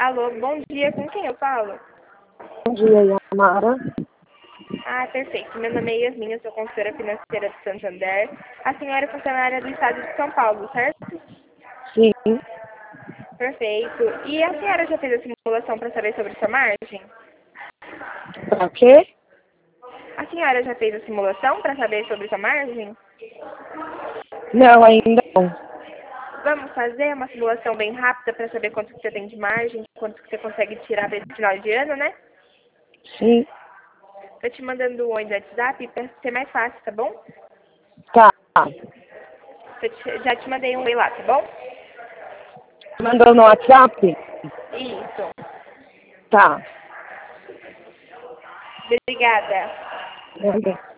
Alô, bom dia, com quem eu falo? Bom dia, Yamara. Ah, perfeito. Meu nome é Yasmin, eu sou consultora financeira do Santander. A senhora é funcionária do estado de São Paulo, certo? Sim. Perfeito. E a senhora já fez a simulação para saber sobre sua margem? Pra quê? A senhora já fez a simulação para saber sobre sua margem? Não, ainda não. Vamos fazer uma simulação bem rápida para saber quanto que você tem de margem, quanto que você consegue tirar para esse final de ano, né? Sim. Tô te mandando um oi no WhatsApp para ser mais fácil, tá bom? Tá. Já te mandei um oi lá, tá bom? Mandou no WhatsApp? Isso. Tá. Obrigada. Mandei.